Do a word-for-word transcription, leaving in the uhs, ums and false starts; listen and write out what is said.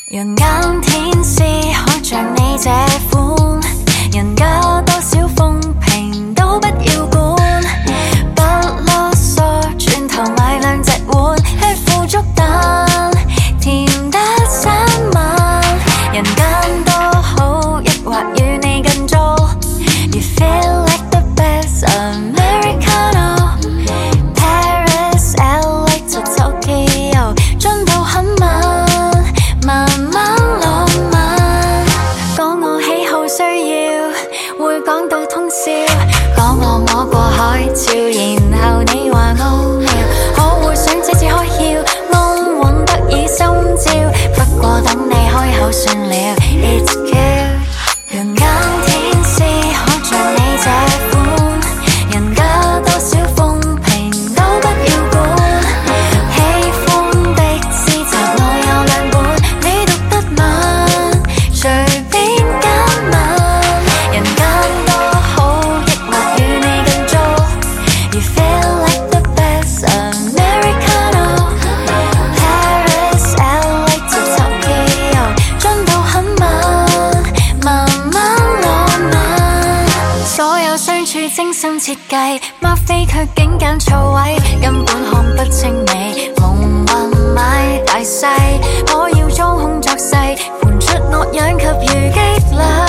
人間天使可像你這款，人家多少風評都不要管，不囉嗦，轉頭買兩隻碗，吃腐竹蛋，甜得三晚。人間多好，抑或與你更糟 You feel like the best Americano Paris, L A to Tokyo 進步很慢，慢慢浪漫。講我喜好需要，會講到通宵。講我摸過海潮，然後你話奧妙，我會想這次開竅，安穩得以心照。不過等你開口算了 It's cute 人間天使可像你這款，人家多少風評都不要管，喜歡的詩集我有兩本，你讀得慢，隨便揀晚。人間多好，抑或與你更糟 You feel like the best Americano Paris, L A to Tokyo 進步很慢，慢慢浪漫。所有相處精心設計，嗎啡卻竟揀錯位，根本看不清你蒙混買大細，我要裝腔作勢，盤出惡樣及如激勵。